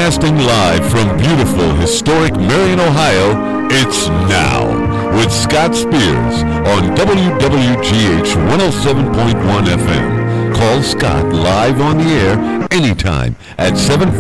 Broadcasting live from beautiful, historic Marion, Ohio, it's Now with Scott Spears on WWGH 107.1 FM. Call Scott live on the air anytime at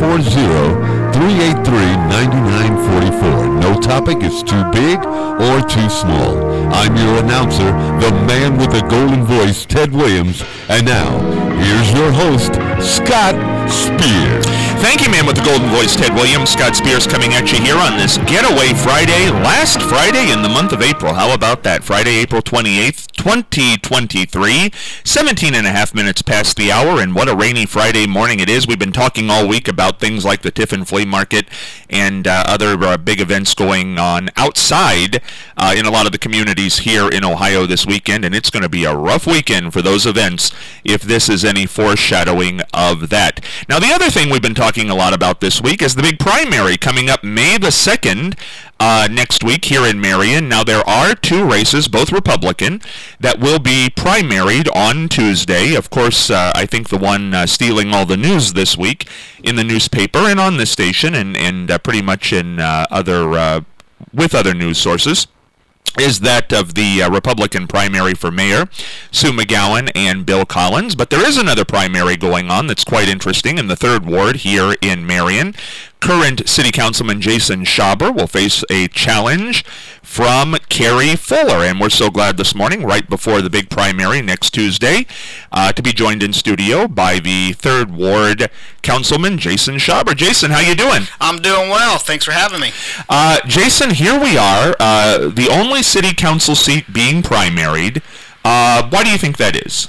740-383-9944. No topic is too big or too small. I'm your announcer, the man with the golden voice, Ted Williams. And now, here's your host, Scott Spears. Thank you, man with the golden voice, Ted Williams. Scott Spears coming at you here on this Getaway Friday, last Friday in the month of April. How about that? Friday, April 28th, 2023, 17 and a half minutes past the hour, and what a rainy Friday morning it is. We've been talking all week about things like the Tiffin Flea Market and other big events going on outside in a lot of the communities here in Ohio this weekend, and it's going to be a rough weekend for those events if this is any foreshadowing of that. Now, the other thing we've been talking a lot about this week is the big primary coming up May the 2nd next week here in Marion. Now, there are two races, both Republican, that will be primaried on Tuesday. Of course, I think the one stealing all the news this week in the newspaper and on this station and pretty much in with other news sources is that of the Republican primary for mayor, Sue McGowan and Bill Collins. But there is another primary going on that's quite interesting in the 3rd Ward here in Marion. Current City Councilman Jason Schaber will face a challenge from Carrie Fuller, and we're so glad this morning, right before the big primary next Tuesday, to be joined in studio by the 3rd Ward Councilman Jason Schaber. Jason, how you doing? I'm doing well. Thanks for having me. Jason, here we are, the only City Council seat being primaried. Why do you think that is?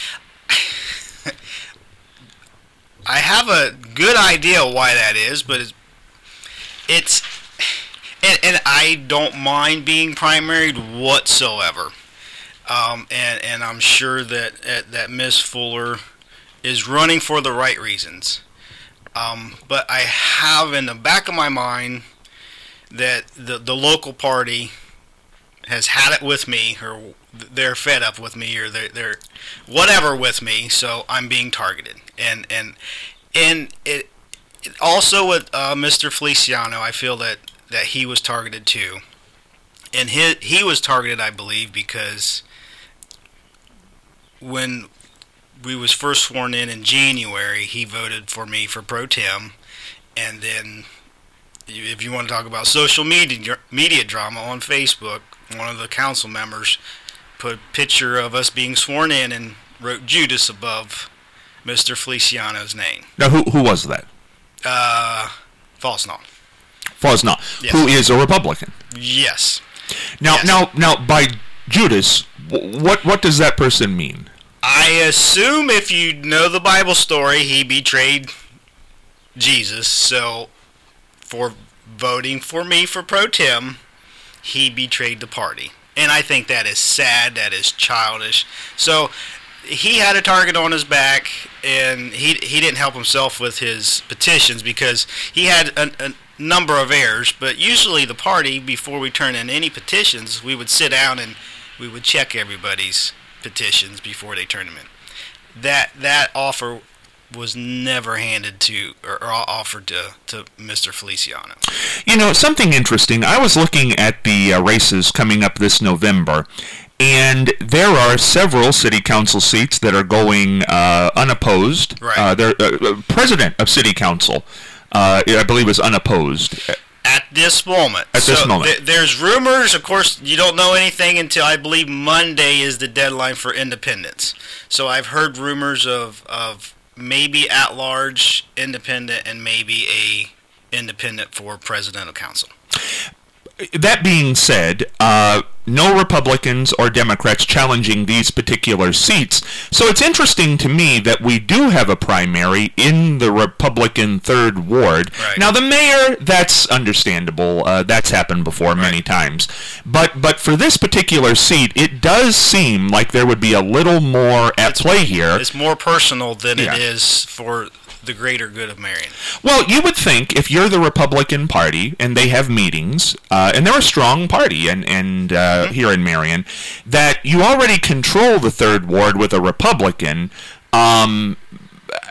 I have a good idea why that is, but it's and I don't mind being primaried whatsoever. And I'm sure that Miss Fuller is running for the right reasons. But I have in the back of my mind that the local party has had it with me, or they're fed up with me, or they're whatever with me, so I'm being targeted. And it also with Mr. Feliciano, I feel that he was targeted too. And he was targeted, I believe, because when we was first sworn in January, he voted for me for pro tem, and then if you want to talk about social media drama on Facebook, one of the council members put a picture of us being sworn in and wrote Judas above Mr. Feliciano's name. Now, who was that? Fosnaugh. Fosnaugh, yes. Who is a Republican. Yes. Now, by Judas, what does that person mean? I assume if you know the Bible story, he betrayed Jesus. So, for voting for me for pro tem, he betrayed the party. And I think that is sad, that is childish. So, he had a target on his back, and he didn't help himself with his petitions because he had a number of errors. But usually the party, before we turn in any petitions, we would sit down and we would check everybody's petitions before they turn them in. That offer was never handed to or offered to Mr. Feliciano. You know, something interesting. I was looking at the races coming up this November, and there are several city council seats that are going unopposed. Right. President of city council, I believe, is unopposed. At this moment. There's rumors. Of course, you don't know anything until I believe Monday is the deadline for independents. So I've heard rumors of maybe at-large independent and maybe a independent for presidential council. That being said, no Republicans or Democrats challenging these particular seats. So it's interesting to me that we do have a primary in the Republican 3rd Ward. Right. Now, the mayor, that's understandable. That's happened before many times. But for this particular seat, it does seem like there would be a little more at play here. It's more personal than it is for the greater good of Marion. Well, you would think if you're the Republican Party and they have meetings, and they're a strong party and here in Marion, that you already control the 3rd Ward with a Republican.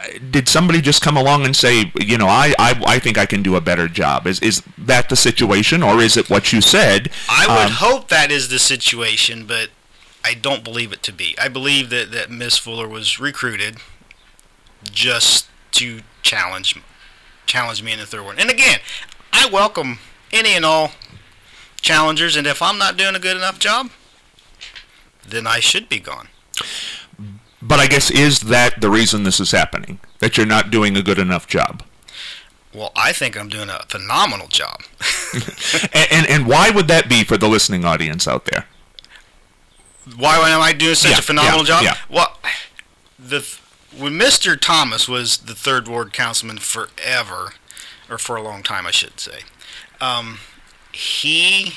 did somebody just come along and say, I think I can do a better job? Is that the situation, or is it what you said? I would hope that is the situation, but I don't believe it to be. I believe that Miss Fuller was recruited just to challenge me in the third ward. And again, I welcome any and all challengers, and if I'm not doing a good enough job, then I should be gone. But I guess, is that the reason this is happening? That you're not doing a good enough job? Well, I think I'm doing a phenomenal job. and why would that be for the listening audience out there? Why am I doing such a phenomenal job? Yeah. Well, when Mr. Thomas was the third ward councilman forever, or for a long time, I should say, he,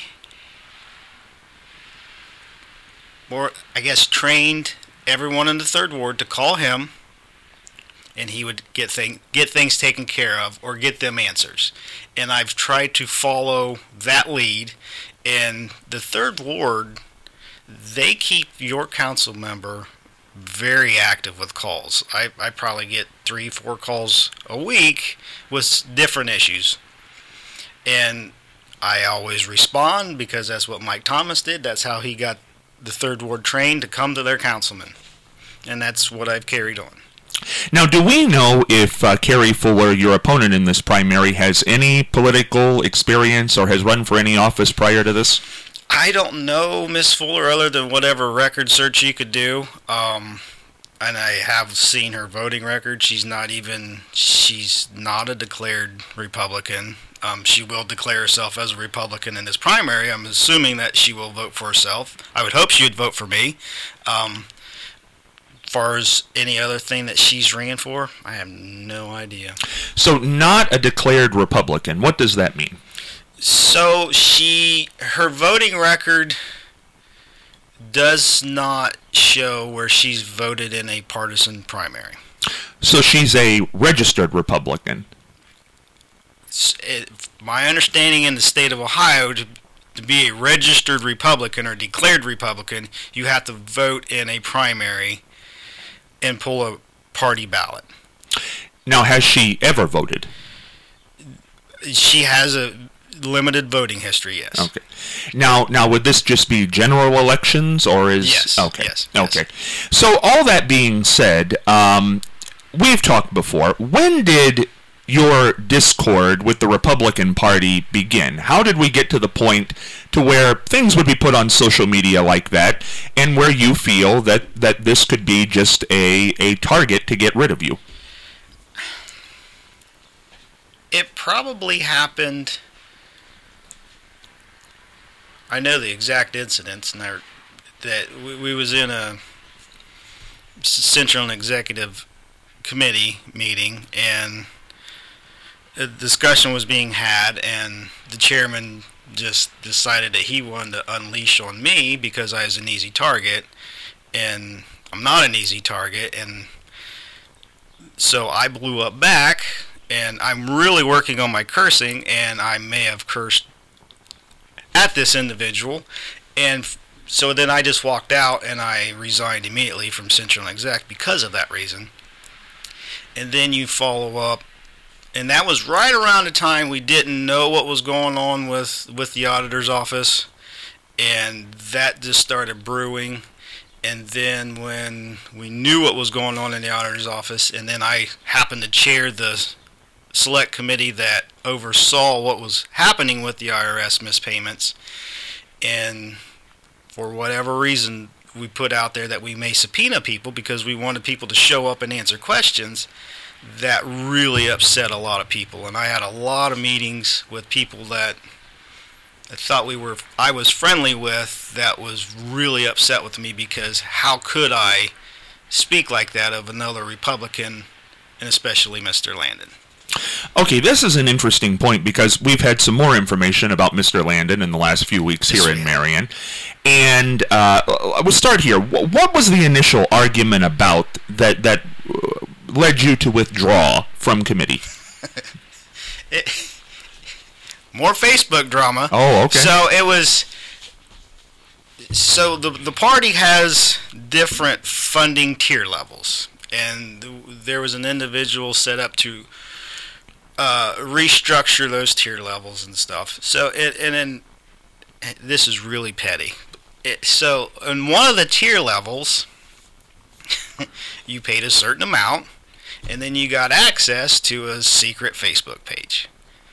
trained everyone in the third ward to call him, and he would get things taken care of or get them answers. And I've tried to follow that lead. And the third ward, they keep your council member very active with calls. I probably get 3-4 calls a week with different issues. And I always respond because that's what Mike Thomas did. That's how he got the third ward trained to come to their councilman. And that's what I've carried on. Now, do we know if Carrie Fuller, your opponent in this primary, has any political experience or has run for any office prior to this? I don't know Miss Fuller other than whatever record search she could do. And I have seen her voting record. She's not a declared Republican. She will declare herself as a Republican in this primary. I'm assuming that she will vote for herself. I would hope she would vote for me. Far as any other thing that she's ringing for, I have no idea. So, not a declared Republican. What does that mean? So, her voting record does not show where she's voted in a partisan primary. So, she's a registered Republican. My understanding in the state of Ohio, to be a registered Republican or declared Republican, you have to vote in a primary and pull a party ballot. Now, has she ever voted? She has a limited voting history, yes. Okay. Now, would this just be general elections, or is... Yes. Okay. Yes. Okay. So, all that being said, we've talked before. When did your discord with the Republican Party begin? How did we get to the point to where things would be put on social media like that, and where you feel that this could be just a target to get rid of you? It probably happened... I know the exact incidents, and that we was in a Central Executive Committee meeting, and a discussion was being had, and the chairman just decided that he wanted to unleash on me because I was an easy target, and I'm not an easy target, and so I blew up back, and I'm really working on my cursing, and I may have cursed at this individual, and so then I just walked out and I resigned immediately from Central Exec because of that reason. And then you follow up, and that was right around the time we didn't know what was going on with the auditor's office, and that just started brewing. And then when we knew what was going on in the auditor's office, and then I happened to chair the select committee that oversaw what was happening with the IRS mispayments, and for whatever reason we put out there that we may subpoena people because we wanted people to show up and answer questions. That really upset a lot of people, and I had a lot of meetings with people that I thought I was friendly with that was really upset with me because how could I speak like that of another Republican, and especially Mr. Landon. Okay, this is an interesting point because we've had some more information about Mr. Landon in the last few weeks here in Marion. And we'll start here. What was the initial argument about that led you to withdraw from committee? More Facebook drama. Oh, okay. So it was... So the party has different funding tier levels. and there was an individual set up to restructure those tier levels and stuff. So and then this is really petty. So in one of the tier levels, you paid a certain amount, and then you got access to a secret Facebook page.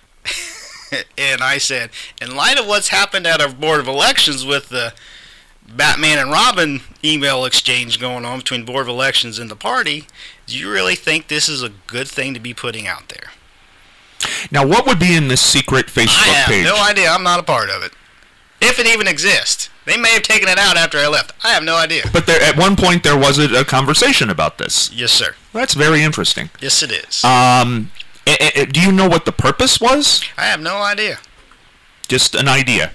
And I said, in light of what's happened at our Board of Elections with the Batman and Robin email exchange going on between Board of Elections and the party, do you really think this is a good thing to be putting out there? Now, what would be in this secret Facebook page? I have no idea. I'm not a part of it. If it even exists. They may have taken it out after I left. I have no idea. But at one point there was a conversation about this. Yes, sir. That's very interesting. Yes, it is. Do you know what the purpose was? I have no idea. Just an idea.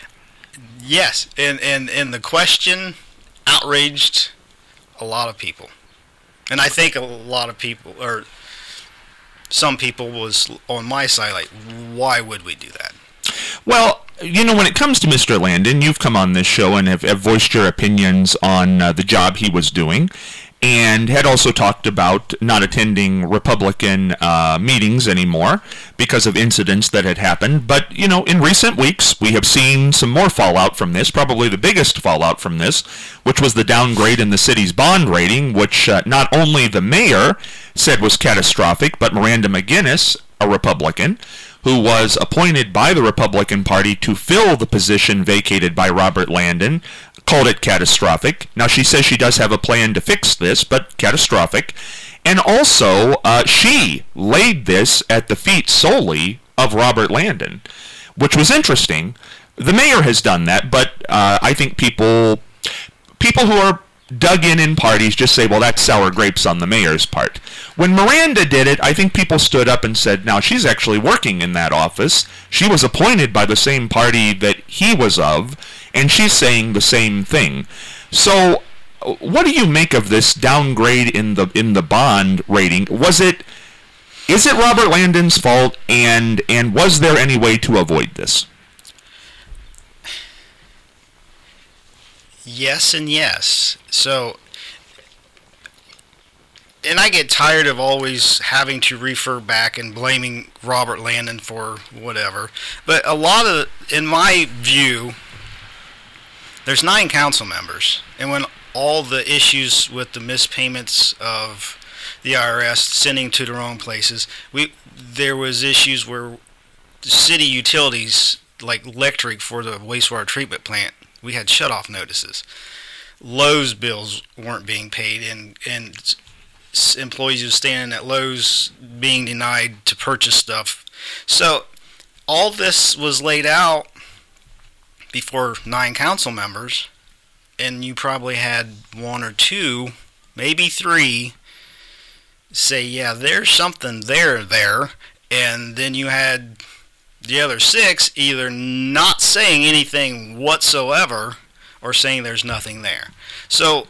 Yes, and the question outraged a lot of people. And I think a lot of people, or some people was on my side, like, why would we do that? Well, you know, when it comes to Mr. Landon, you've come on this show and have voiced your opinions on the job he was doing, and had also talked about not attending Republican meetings anymore because of incidents that had happened. But, you know, in recent weeks, we have seen some more fallout from this, probably the biggest fallout from this, which was the downgrade in the city's bond rating, which not only the mayor said was catastrophic, but Miranda McGinnis, a Republican, who was appointed by the Republican Party to fill the position vacated by Robert Landon, called it catastrophic. Now, she says she does have a plan to fix this, but catastrophic. And also, she laid this at the feet solely of Robert Landon, which was interesting. The mayor has done that, but I think people who are dug in parties just say, well, that's sour grapes on the mayor's part. When Miranda did it, I think people stood up and said, now, she's actually working in that office. She was appointed by the same party that he was of, and she's saying the same thing. So, what do you make of this downgrade in the bond rating? Is it Robert Landon's fault, and was there any way to avoid this? Yes and yes. So, and I get tired of always having to refer back and blaming Robert Landon for whatever. But a lot of, in my view, there's 9 council members. And when all the issues with the mispayments of the IRS sending to the wrong places, there was issues where the city utilities, like electric for the wastewater treatment plant, we had shut-off notices. Lowe's bills weren't being paid, and employees who were standing at Lowe's being denied to purchase stuff. So all this was laid out before 9 council members, and you probably had 1 or 2, maybe 3, say, yeah, there's something there, and then you had the other 6 either not saying anything whatsoever or saying there's nothing there. So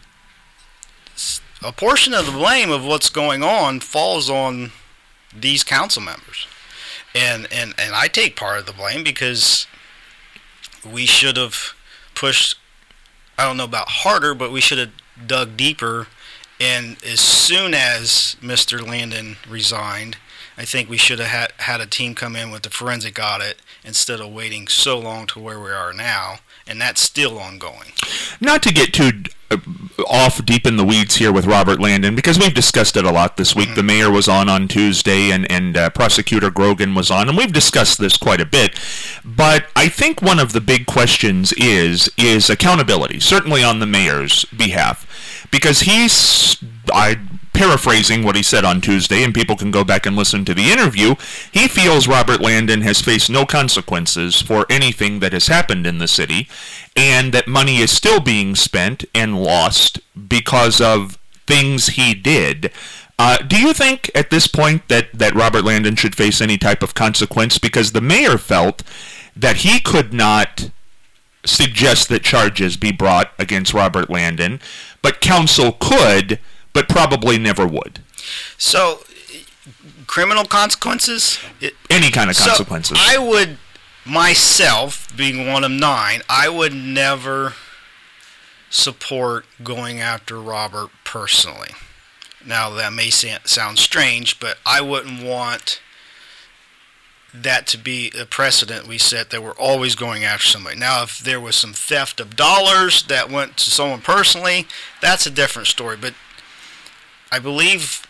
a portion of the blame of what's going on falls on these council members. And I take part of the blame because we should have pushed, I don't know about harder, but we should have dug deeper. And as soon as Mr. Landon resigned, I think we should have had a team come in with the forensic audit instead of waiting so long to where we are now, and that's still ongoing. Not to get too off deep in the weeds here with Robert Landon, because we've discussed it a lot this week. Mm-hmm. The mayor was on Tuesday, and Prosecutor Grogan was on, and we've discussed this quite a bit. But I think one of the big questions is accountability, certainly on the mayor's behalf, because paraphrasing what he said on Tuesday, and people can go back and listen to the interview, he feels Robert Landon has faced no consequences for anything that has happened in the city, and that money is still being spent and lost because of things he did. Do you think at this point that Robert Landon should face any type of consequence? Because the mayor felt that he could not suggest that charges be brought against Robert Landon, but council could, but probably never would. So, criminal consequences? Any kind of consequences. So I would, myself, being one of 9, I would never support going after Robert personally. Now, that may sound strange, but I wouldn't want that to be a precedent we set that we're always going after somebody. Now, if there was some theft of dollars that went to someone personally, that's a different story. But I believe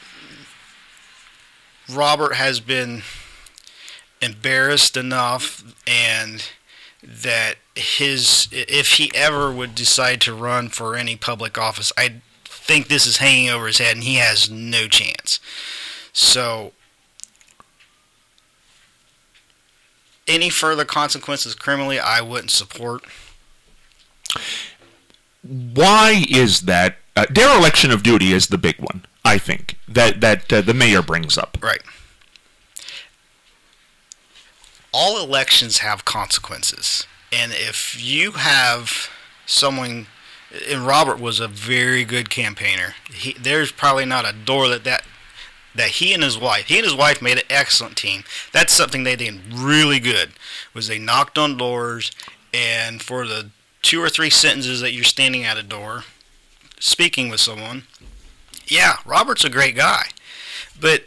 Robert has been embarrassed enough, and that if he ever would decide to run for any public office, I think this is hanging over his head and he has no chance. So any further consequences criminally, I wouldn't support. Why is that? Dereliction of duty is the big one, I think, that the mayor brings up. Right. All elections have consequences. And if you have someone, and Robert was a very good campaigner, there's probably not a door that he and his wife made an excellent team. That's something they did really good, was they knocked on doors, and for the 2 or 3 sentences that you're standing at a door speaking with someone, yeah, Robert's a great guy. But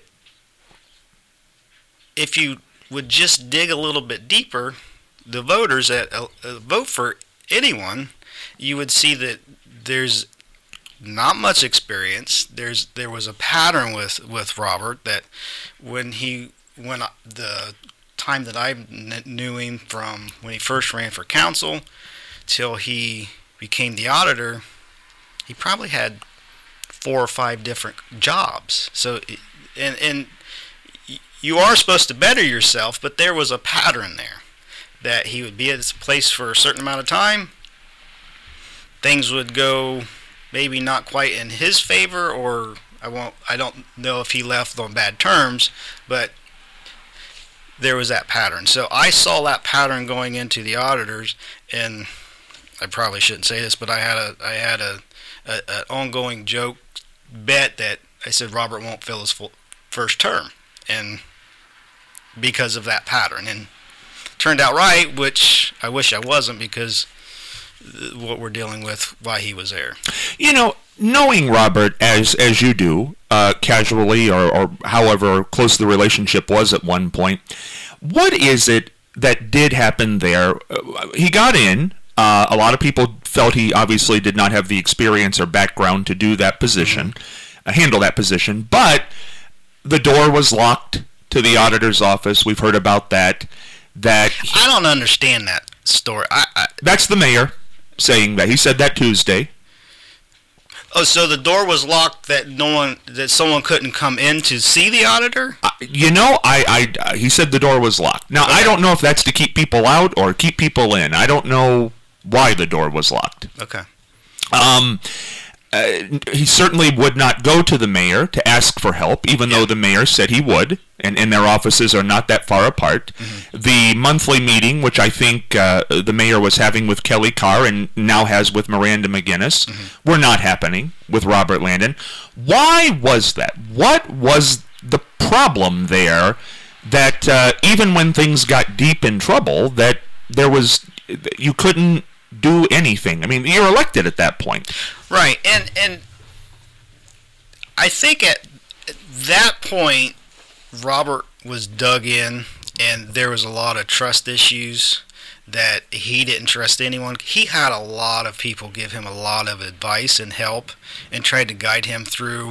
if you would just dig a little bit deeper, the voters that vote for anyone, you would see that there's not much experience. There was a pattern with Robert that when the time that I knew him from when he first ran for council till he became the auditor, he probably had 4 or 5 different jobs. So, and you are supposed to better yourself, but there was a pattern there that he would be at this place for a certain amount of time. Things would go maybe not quite in his favor, or I don't know if he left on bad terms, but there was that pattern. So I saw that pattern going into the auditors, and I probably shouldn't say this, but I had an ongoing joke bet that I said Robert won't fill his first term, and because of that pattern, and turned out right, which I wish I wasn't, because what we're dealing with, why he was there. You know, knowing Robert as you do, casually or however close the relationship was at one point, what is it that did happen there? He got in. A lot of people felt he obviously did not have the experience or background to do that position, handle that position, but the door was locked to the auditor's office. We've heard about that. I don't understand that story. That's the mayor saying that. He said that Tuesday. Oh, so the door was locked that someone couldn't come in to see the auditor? He said the door was locked. Now, okay. I don't know if that's to keep people out or keep people in. I don't know why the door was locked. Okay. He certainly would not go to the mayor to ask for help, even though the mayor said he would, and their offices are not that far apart. Mm-hmm. The monthly meeting, which I think the mayor was having with Kelly Carr and now has with Miranda McGinnis, were not happening with Robert Landon. Why was that? What was the problem there that even when things got deep in trouble, that you couldn't do anything? I mean, you're elected at that point. Right, and I think at that point, Robert was dug in, and there was a lot of trust issues that he didn't trust anyone. He had a lot of people give him a lot of advice and help and tried to guide him through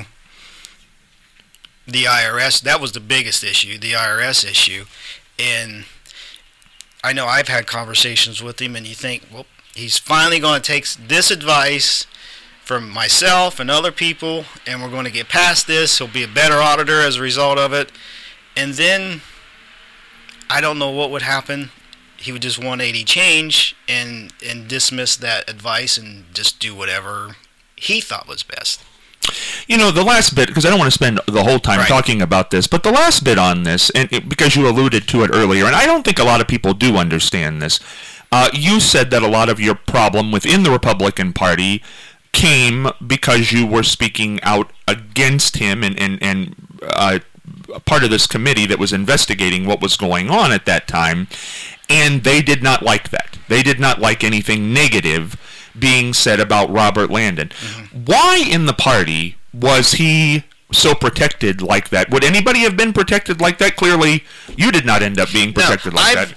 the IRS. That was the biggest issue, the IRS issue. And I know I've had conversations with him, and you think, well, he's finally going to take this advice from myself and other people, and we're going to get past this. He'll be a better auditor as a result of it. And then I don't know what would happen. He would just 180 change and dismiss that advice and just do whatever he thought was best. You know, the last bit, because I don't want to spend the whole time talking about this, but the last bit on this, and because you alluded to it earlier, and I don't think a lot of people do understand this, you said that a lot of your problem within the Republican Party came because you were speaking out against him and part of this committee that was investigating what was going on at that time, and they did not like that. They did not like anything negative being said about Robert Landon. Mm-hmm. Why in the party was he so protected like that? Would anybody have been protected like that? Clearly, you did not end up being protected like that.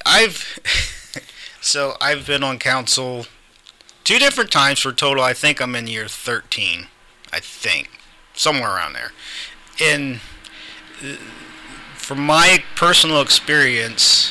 I've been on council 2 different times for total. I think I'm in year 13. I think somewhere around there. And from my personal experience,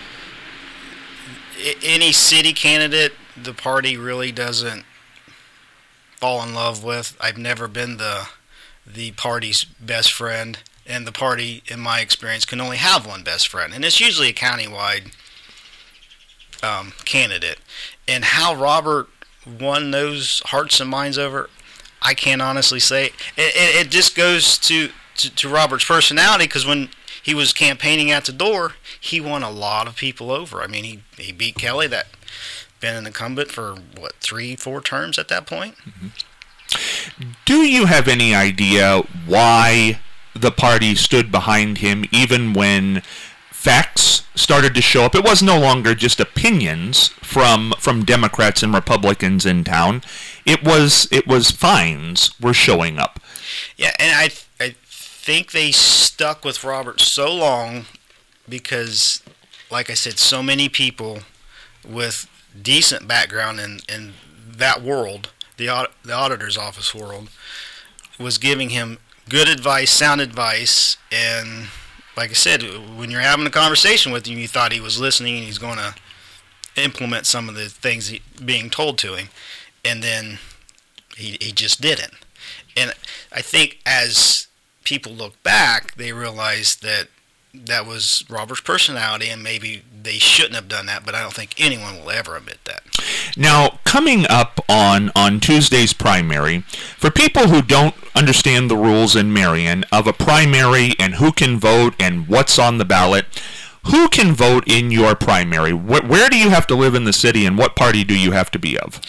any city candidate the party really doesn't fall in love with. I've never been the party's best friend, and the party, in my experience, can only have one best friend, and it's usually a countywide candidate. And how Robert won those hearts and minds over, I can't honestly say. It just goes to Robert's personality, because when he was campaigning at the door, he won a lot of people over. I mean, he beat Kelly, that been an incumbent for, 3-4 terms at that point? Mm-hmm. Do you have any idea why the party stood behind him even when facts started to show up? It was no longer just opinions from Democrats and Republicans in town. It was fines were showing up. Yeah, and I think they stuck with Robert so long because, like I said, so many people with decent background in that world, the auditor's office world, was giving him good advice, sound advice, and like I said, when you're having a conversation with him, you thought he was listening and he's going to implement some of the things being told to him, and then he just didn't. And I think as people look back, they realize that was Robert's personality, and maybe they shouldn't have done that, but I don't think anyone will ever admit that. Now, coming up on Tuesday's primary, for people who don't understand the rules in Marion of a primary and who can vote and what's on the ballot, who can vote in your primary? Where do you have to live in the city, and what party do you have to be of?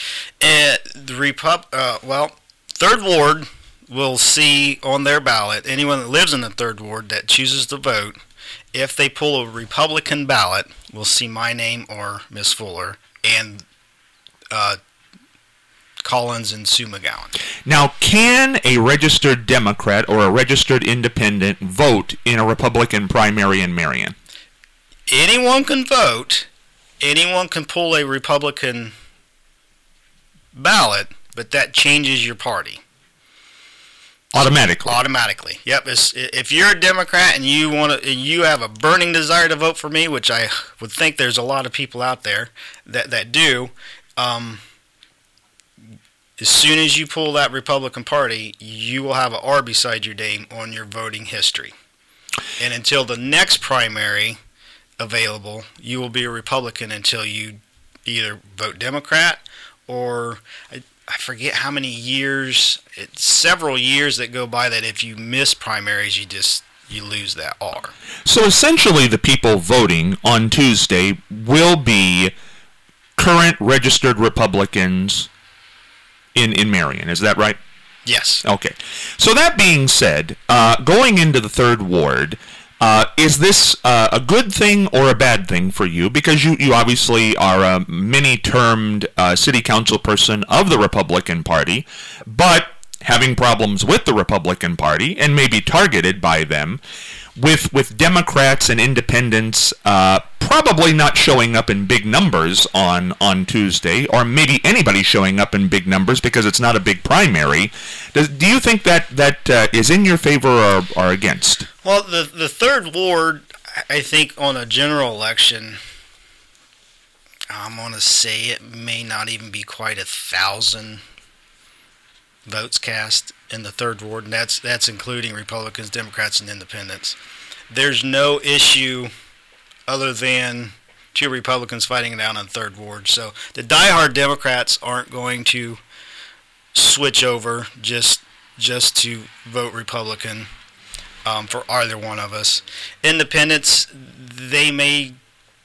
Third Ward will see on their ballot anyone that lives in the Third Ward that chooses to vote. If they pull a Republican ballot, we'll see my name or Miss Fuller and Collins and Sue McGowan. Now, can a registered Democrat or a registered independent vote in a Republican primary in Marion? Anyone can vote. Anyone can pull a Republican ballot, but that changes your party. Automatically. Yep. If you're a Democrat and you have a burning desire to vote for me, which I would think there's a lot of people out there that do, as soon as you pull that Republican Party, you will have an R beside your name on your voting history. And until the next primary available, you will be a Republican until you either vote Democrat or I forget how many years. It's several years that go by that if you miss primaries, you lose that R. So essentially, the people voting on Tuesday will be current registered Republicans in Marion. Is that right? Yes. Okay. So that being said, going into the Third Ward, is this a good thing or a bad thing for you? Because you obviously are a many-termed city council person of the Republican Party, but having problems with the Republican Party and maybe targeted by them, with Democrats and independents probably not showing up in big numbers on Tuesday, or maybe anybody showing up in big numbers because it's not a big primary. Do you think that is in your favor or against? Well, the Third Ward, I think on a general election, I'm going to say it may not even be quite 1,000 votes cast in the Third Ward, and that's including Republicans, Democrats, and Independents. There's no issue other than 2 Republicans fighting it out on Third Ward. So the diehard Democrats aren't going to switch over just to vote Republican for either one of us. Independents, they may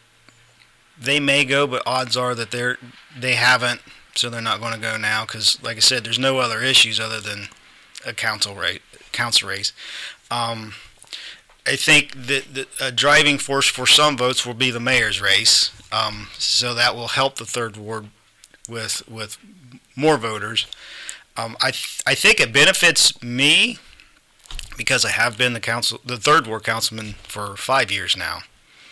go, but odds are that they haven't. So they're not going to go now because, like I said, there's no other issues other than a council race. I think that a driving force for some votes will be the mayor's race. So that will help the Third Ward with more voters. I think it benefits me because I have been the third ward councilman for 5 years now.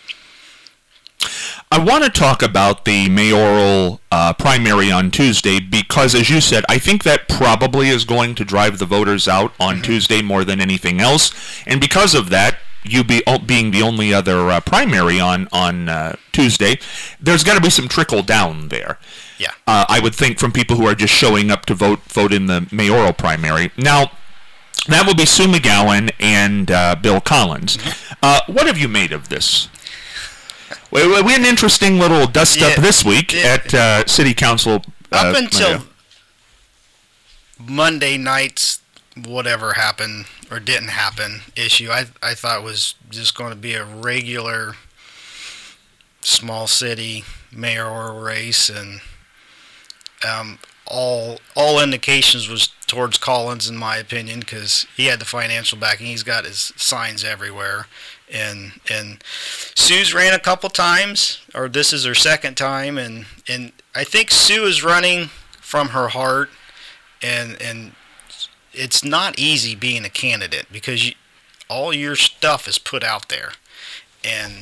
I want to talk about the mayoral primary on Tuesday because, as you said, I think that probably is going to drive the voters out on Tuesday more than anything else. And because of that, you being the only other primary on Tuesday, there's got to be some trickle down there. Yeah. I would think from people who are just showing up to vote in the mayoral primary. Now, that will be Sue McGowan and Bill Collins. What have you made of this? We had an interesting little dust-up this week at City Council. Up until Monday night's whatever happened or didn't happen issue, I thought was just going to be a regular small city mayoral race, and all indications was towards Collins, in my opinion, because he had the financial backing. He's got his signs everywhere. And Sue's ran a couple times, or this is her second time, and I think Sue is running from her heart, and it's not easy being a candidate because all your stuff is put out there, and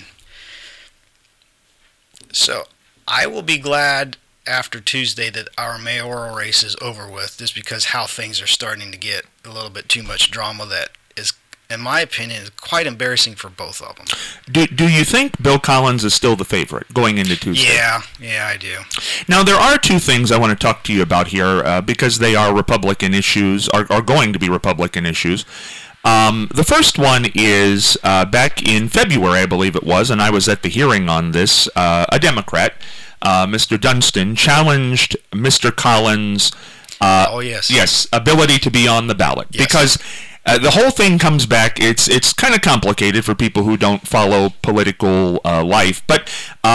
so I will be glad after Tuesday that our mayoral race is over with, just because how things are starting to get a little bit too much drama that is, in my opinion, is quite embarrassing for both of them. Do you think Bill Collins is still the favorite going into Tuesday? Yeah, I do. Now, there are two things I want to talk to you about here because they are Republican issues, are going to be Republican issues. The first one is back in February, I believe it was, and I was at the hearing on this, a Democrat, Mr. Dunstan, challenged Mr. Collins' ability to be on the ballot. Yes. Because the whole thing comes back, it's kind of complicated for people who don't follow political life, but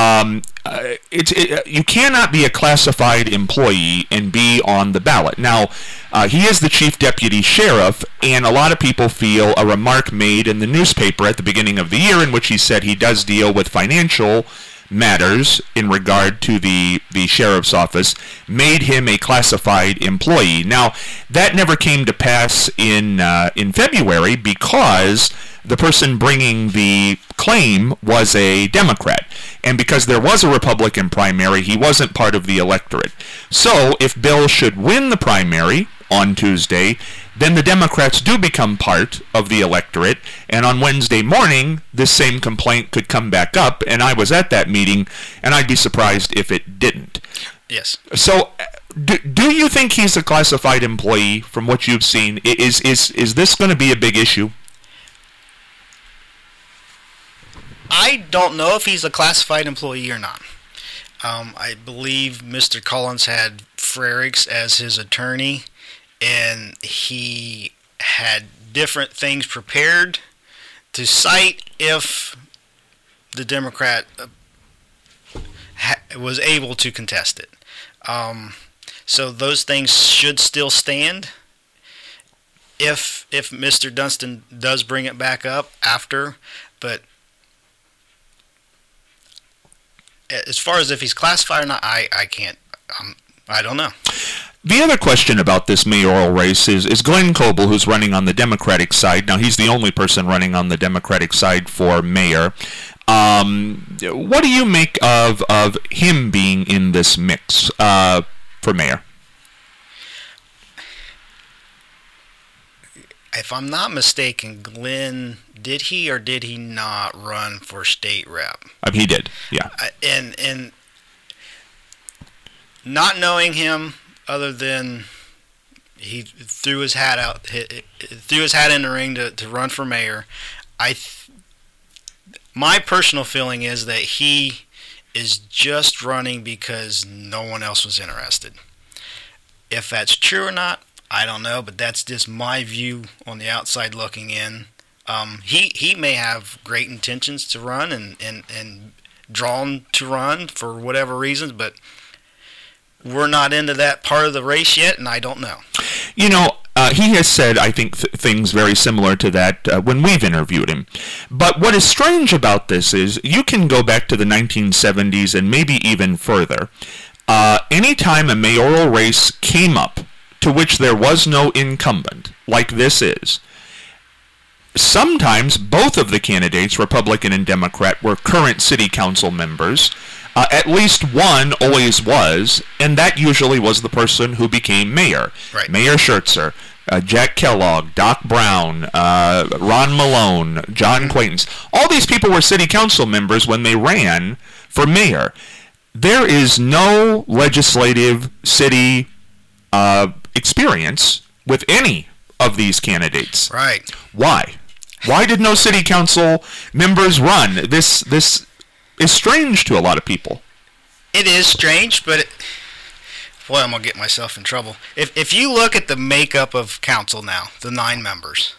you cannot be a classified employee and be on the ballot. Now, he is the chief deputy sheriff, and a lot of people feel a remark made in the newspaper at the beginning of the year in which he said he does deal with financial matters in regard to the sheriff's office made him a classified employee. Now, that never came to pass in February because the person bringing the claim was a Democrat. And because there was a Republican primary, he wasn't part of the electorate. So, if Bill should win the primary on Tuesday, then the Democrats do become part of the electorate, and on Wednesday morning, this same complaint could come back up, and I was at that meeting, and I'd be surprised if it didn't. Yes. So, do you think he's a classified employee from what you've seen? Is this going to be a big issue? I don't know if he's a classified employee or not. I believe Mr. Collins had Frerichs as his attorney, and he had different things prepared to cite if the Democrat was able to contest it. So those things should still stand. If Mr. Dunstan does bring it back up after, but as far as if he's classified or not, I can't. I don't know. The other question about this mayoral race is Glenn Coble, who's running on the Democratic side. Now, he's the only person running on the Democratic side for mayor. What do you make of him being in this mix for mayor? If I'm not mistaken, Glenn, did he or did he not run for state rep? He did, yeah. And not knowing him, other than he threw his hat in the ring to run for mayor, my personal feeling is that he is just running because no one else was interested. If that's true or not, I don't know, but that's just my view on the outside looking in. He may have great intentions to run and drawn to run for whatever reasons, but we're not into that part of the race yet, and I don't know. You know, he has said, I think, things very similar to that when we've interviewed him. But what is strange about this is you can go back to the 1970s and maybe even further. Anytime a mayoral race came up to which there was no incumbent, like this is, sometimes both of the candidates, Republican and Democrat, were current city council members. At least one always was, and that usually was the person who became mayor. Right. Mayor Schertzer, Jack Kellogg, Doc Brown, Ron Malone, John Quaintance. All these people were city council members when they ran for mayor. There is no legislative city experience with any of these candidates. Right. Why? Why did no city council members run? This is strange to a lot of people. It is strange, but boy, I'm gonna get myself in trouble. If you look at the makeup of council now, the 9 members,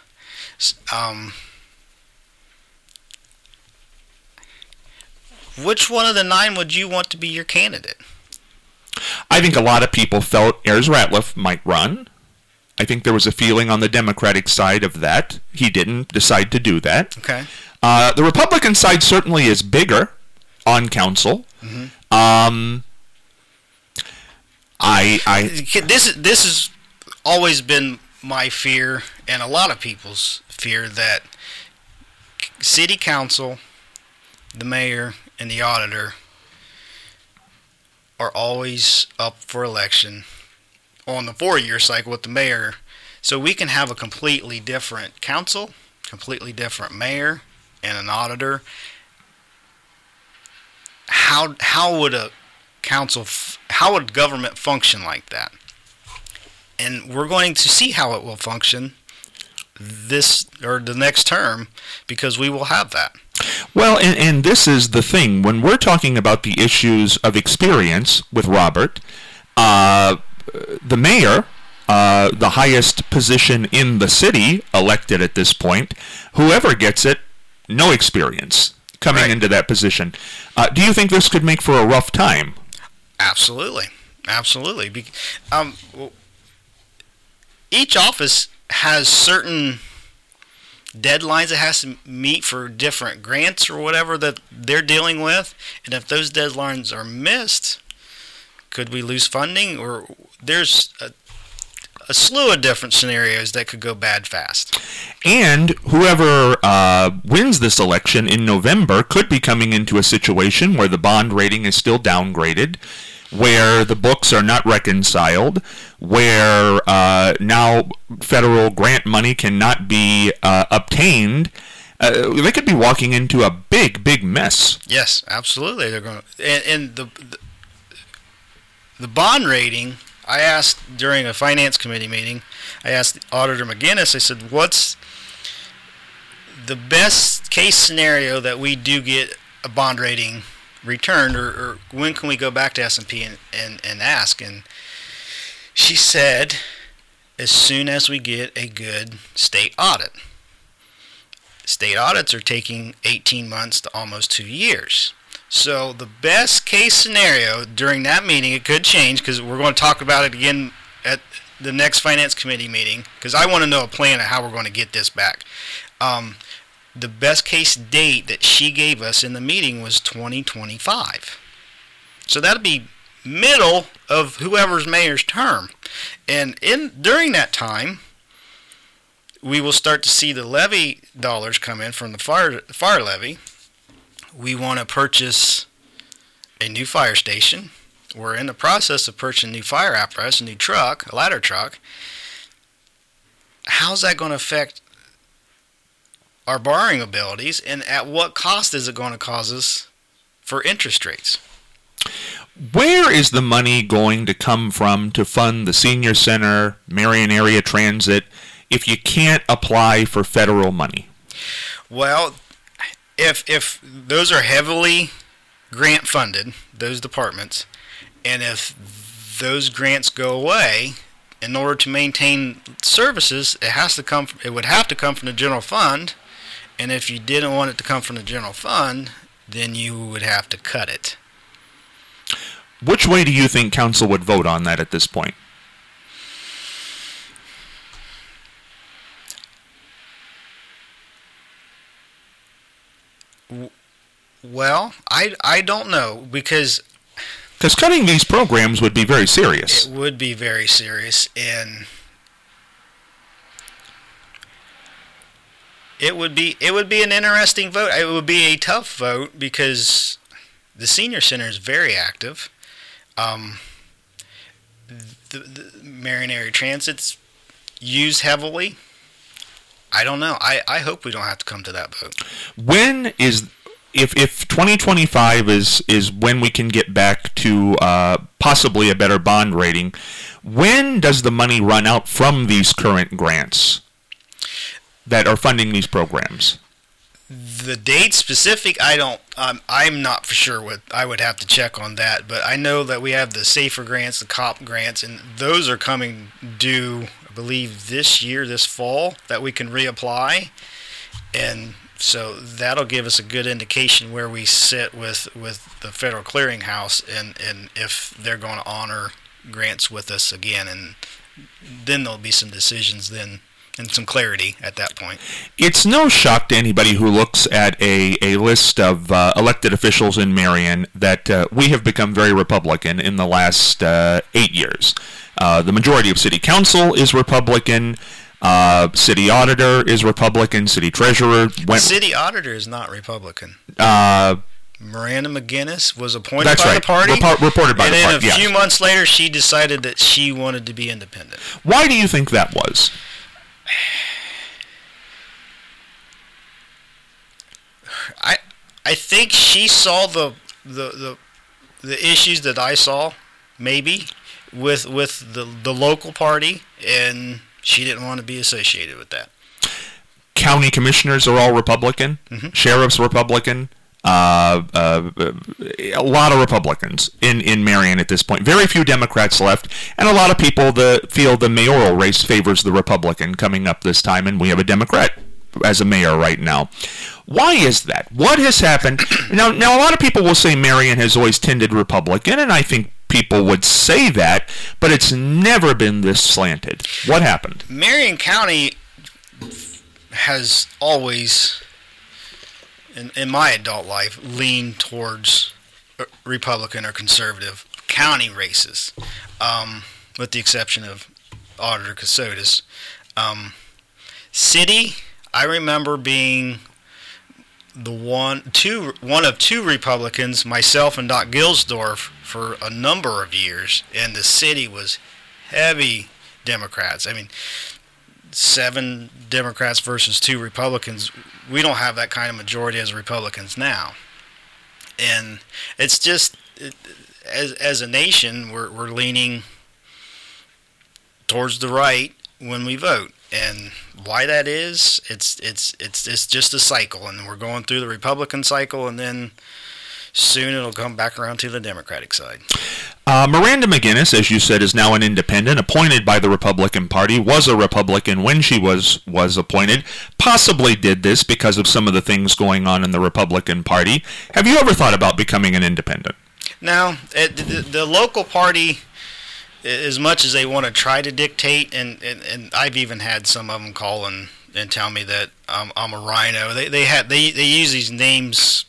which one of the 9 would you want to be your candidate? I think a lot of people felt Ayers Ratliff might run. I think there was a feeling on the Democratic side of that. He didn't decide to do that. Okay. The Republican side certainly is bigger on council. Mm-hmm. This has always been my fear and a lot of people's fear, that city council, the mayor, and the auditor are always up for election on the 4-year cycle with the mayor, so we can have a completely different council, completely different mayor, and an auditor. How would a council, how would government function like that? And we're going to see how it will function this or the next term, because we will have that. Well, and this is the thing. When we're talking about the issues of experience with Robert, the mayor, the highest position in the city, elected at this point, whoever gets it, no experience coming into that position. Do you think this could make for a rough time? Absolutely. Absolutely. Each office has certain deadlines it has to meet for different grants or whatever that they're dealing with, and if those deadlines are missed, could we lose funding? Or there's a slew of different scenarios that could go bad fast. And whoever wins this election in November could be coming into a situation where the bond rating is still downgraded, where the books are not reconciled, where now federal grant money cannot be obtained. They could be walking into a big, big mess. Yes, absolutely. They're going to, and the bond rating. I asked during a finance committee meeting. I asked Auditor McGinnis. I said, "What's the best case scenario that we do get a bond rating returned, or when can we go back to S&P and ask?" And she said, as soon as we get a good state audit. State audits are taking 18 months to almost 2 years. So the best case scenario during that meeting, it could change because we're going to talk about it again at the next finance committee meeting, because I want to know a plan of how we're going to get this back. The best case date that she gave us in the meeting was 2025. So that'll be middle of whoever's mayor's term. And during that time, we will start to see the levy dollars come in from the fire levy. We want to purchase a new fire station. We're in the process of purchasing a new fire apparatus, a new truck, a ladder truck. How's that going to affect our borrowing abilities, and at what cost is it going to cause us for interest rates? Where is the money going to come from to fund the senior center, Marion Area Transit, if you can't apply for federal money? Well, if those are heavily grant funded, those departments, and if those grants go away, in order to maintain services, it would have to come from the general fund. And if you didn't want it to come from the general fund, then you would have to cut it. Which way do you think council would vote on that at this point? Well, I don't know, because Because cutting these programs would be very serious. It would be very serious, and it would be an interesting vote. It would be a tough vote because the senior center is very active. The Marion Area Transit's used heavily. I don't know. I hope we don't have to come to that vote. When is, if 2025 is when we can get back to possibly a better bond rating, when does the money run out from these current grants that are funding these programs? The date specific, I don't. I'm not for sure. I would have to check on that. But I know that we have the SAFER grants, the COP grants, and those are coming due, I believe, this year, this fall, that we can reapply. And so that'll give us a good indication where we sit with the Federal Clearinghouse and if they're going to honor grants with us again. And then there'll be some decisions then and some clarity at that point. It's no shock to anybody who looks at a list of elected officials in Marion that we have become very Republican in the last 8 years. The majority of city council is Republican. City auditor is Republican. City treasurer city auditor is not Republican. Miranda McGinnis was appointed That's by right. the party. Reported by the party. And then a few months later, she decided that she wanted to be independent. Why do you think that was? I think she saw the issues that I saw, maybe, with the local party, and she didn't want to be associated with that. County commissioners are all Republican. Mm-hmm. Sheriff's Republican. A lot of Republicans in Marion at this point. Very few Democrats left, and a lot of people feel the mayoral race favors the Republican coming up this time, and we have a Democrat as a mayor right now. Why is that? What has happened? Now, a lot of people will say Marion has always tended Republican, and I think people would say that, but it's never been this slanted. What happened? Marion County has always, in my adult life, leaned towards Republican or conservative county races, with the exception of Auditor Casotis. City, I remember being one of two Republicans, myself and Doc Gilsdorf, for a number of years, and the city was heavy Democrats. I mean, 7 Democrats versus 2 Republicans. We don't have that kind of majority as Republicans now, and it's just as a nation, we're leaning towards the right when we vote. And why that is, it's just a cycle, and we're going through the Republican cycle, and then soon it'll come back around to the Democratic side. Miranda McGinnis, as you said, is now an independent, appointed by the Republican Party, was a Republican when she was appointed, possibly did this because of some of the things going on in the Republican Party. Have you ever thought about becoming an independent? No. The local party, as much as they want to try to dictate, and I've even had some of them call and tell me that I'm a rhino. They use these names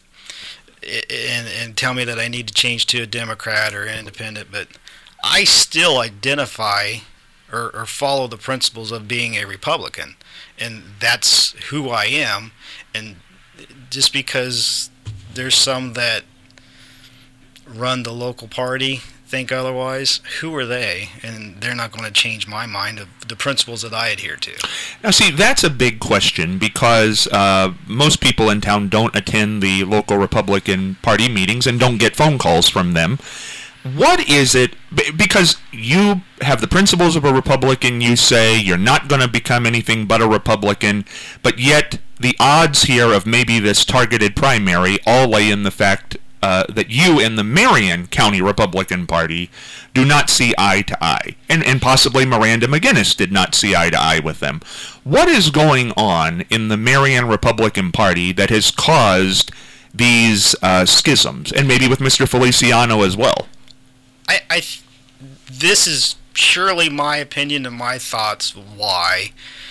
and tell me that I need to change to a Democrat or an independent, but I still identify or follow the principles of being a Republican, and that's who I am. And just because there's some that run the local party think otherwise, who are they? And they're not going to change my mind of the principles that I adhere to. Now, see, that's a big question because most people in town don't attend the local Republican Party meetings and don't get phone calls from them. What is it? Because you have the principles of a Republican, you say you're not going to become anything but a Republican, but yet the odds here of maybe this targeted primary all lay in the fact that you and the Marion County Republican Party do not see eye to eye, and possibly Miranda McGinnis did not see eye to eye with them. What is going on in the Marion Republican Party that has caused these schisms, and maybe with Mr. Feliciano as well? This is surely my opinion and my thoughts why.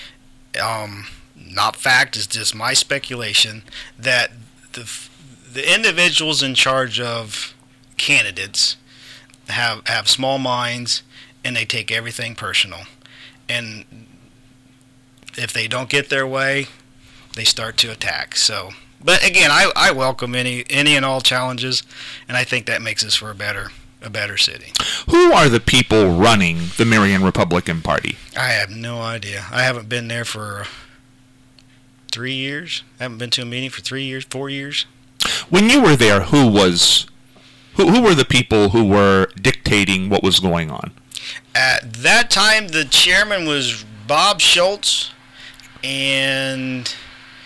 Not fact, it's just my speculation that the individuals in charge of candidates have small minds, and they take everything personal. And if they don't get their way, they start to attack. So, but again, I welcome any and all challenges, and I think that makes us for a better city. Who are the people running the Marion Republican Party? I have no idea. I haven't been there for 3 years. I haven't been to a meeting for 3 years, 4 years. When you were there, who were the people who were dictating what was going on? At that time, the chairman was Bob Schultz, and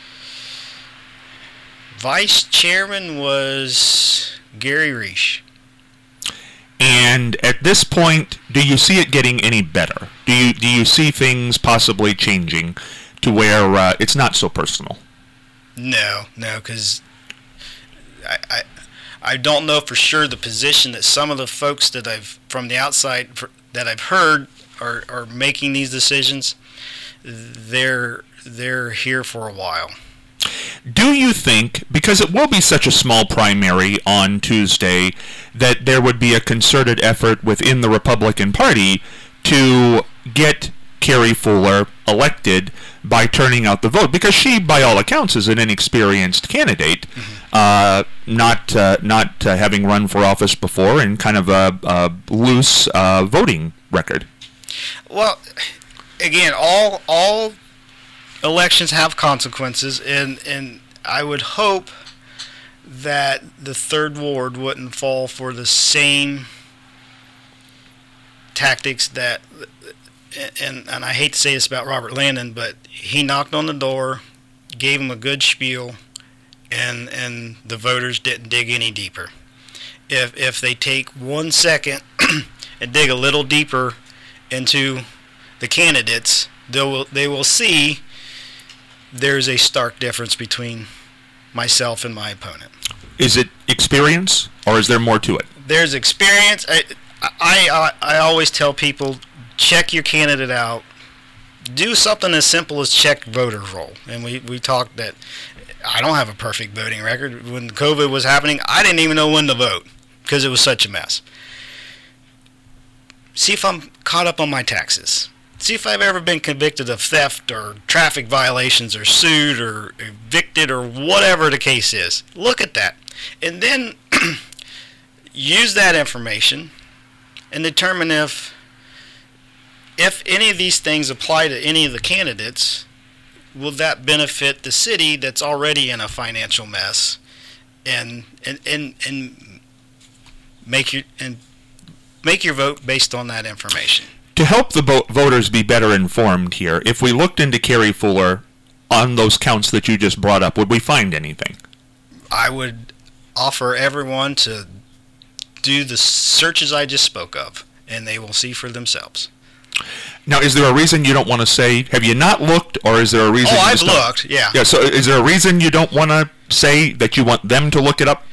vice chairman was Gary Reich. And at this point, do you see it getting any better? Do you see things possibly changing to where it's not so personal? No, because I don't know for sure the position that some of the folks that from the outside that I've heard are making these decisions. They're here for a while. Do you think, because it will be such a small primary on Tuesday, that there would be a concerted effort within the Republican Party to get Carrie Fuller elected by turning out the vote? Because she, by all accounts, is an inexperienced candidate, not having run for office before, and kind of a loose voting record. Well, again, all elections have consequences, and I would hope that the Third Ward wouldn't fall for the same tactics that, and I hate to say this about Robert Landon, but he knocked on the door, gave him a good spiel, and the voters didn't dig any deeper. If they take 1 second and dig a little deeper into the candidates, they will see there's a stark difference between myself and my opponent. Is it experience, or is there more to it? There's experience. I always tell people, check your candidate out. Do something as simple as check voter roll. And we talked that I don't have a perfect voting record. When COVID was happening, I didn't even know when to vote because it was such a mess. See if I'm caught up on my taxes. See if I've ever been convicted of theft or traffic violations or sued or evicted or whatever the case is. Look at that. And then use that information and determine if any of these things apply to any of the candidates, will that benefit the city that's already in a financial mess, and make your vote based on that information. To help the voters be better informed here, if we looked into Carrie Fuller on those counts that you just brought up, would we find anything? I would offer everyone to do the searches I just spoke of, and they will see for themselves. Now, is there a reason you don't want to say, have you not looked, or is there a reason I've looked, yeah. Yeah, so is there a reason you don't want to say that you want them to look it up?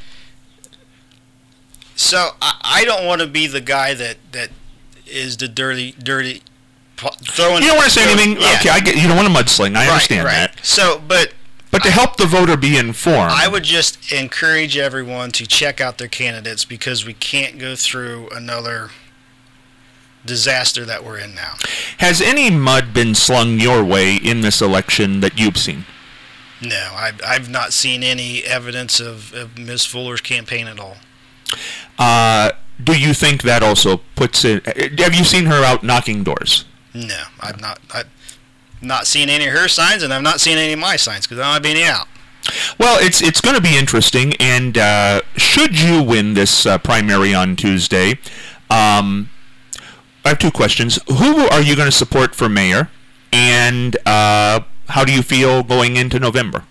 So, I don't want to be the guy that is the dirty throwing... You don't want to say anything? Yeah. Okay, I get, you don't want to mudsling, I understand that. So, But to help the voter be informed... I would just encourage everyone to check out their candidates, because we can't go through another disaster that we're in now. Has any mud been slung your way in this election that you've seen? No, I've not seen any evidence of Ms. Fuller's campaign at all. Do you think that also puts it... Have you seen her out knocking doors? No, I've not seen any of her signs, and I've not seen any of my signs, because I don't have any out. Well, it's going to be interesting, and should you win this primary on Tuesday, I have two questions. Who are you going to support for mayor, and how do you feel going into November?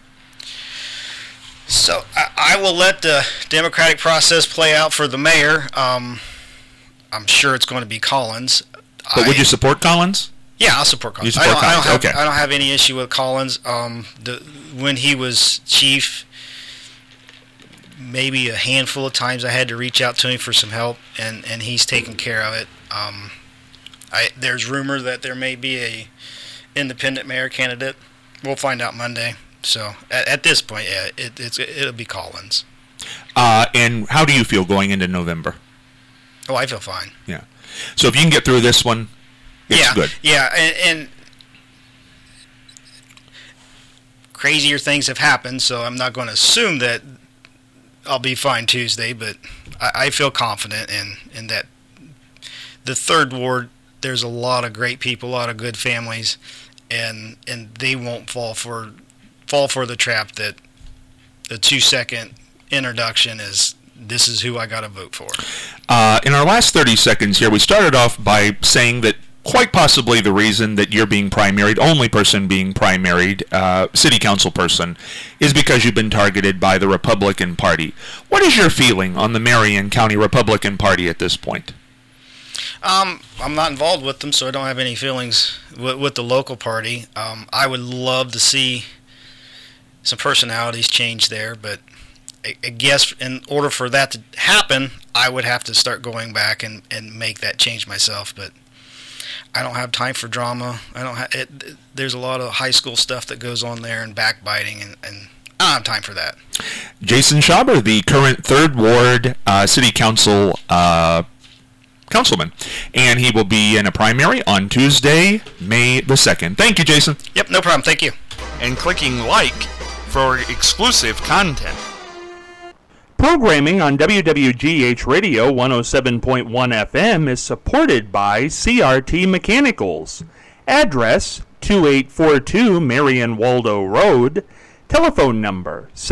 So I will let the democratic process play out for the mayor. I'm sure it's going to be Collins. But would you support Collins? Yeah, I'll support Collins. I don't have any issue with Collins. When he was chief, maybe a handful of times I had to reach out to him for some help, and he's taken care of it. There's rumor that there may be a independent mayor candidate. We'll find out Monday. So at this point, yeah, it'll be Collins. And how do you feel going into November? Oh, I feel fine. Yeah. So if you can get through this one, it's good. Yeah, and crazier things have happened, so I'm not going to assume that I'll be fine Tuesday, but I feel confident in that. The third ward, there's a lot of great people, a lot of good families, and they won't fall for the trap that the 2-second introduction is. This is who I got to vote for. In our last 30 seconds here, we started off by saying that quite possibly the reason that you're being primaried, only person being primaried, city council person, is because you've been targeted by the Republican Party. What is your feeling on the Marion County Republican Party at this point? I'm not involved with them, so I don't have any feelings with the local party. I would love to see some personalities change there, but I guess in order for that to happen, I would have to start going back and make that change myself. But I don't have time for drama. There's a lot of high school stuff that goes on there and backbiting, and I don't have time for that. Jason Schaber, the current 3rd Ward City Council councilman, and he will be in a primary on Tuesday, May the 2nd. Thank you, Jason. Yep, no problem. Thank you. And clicking like for exclusive content. Programming on WWGH Radio 107.1 FM is supported by CRT Mechanicals. Address 2842 Marion Waldo Road. Telephone number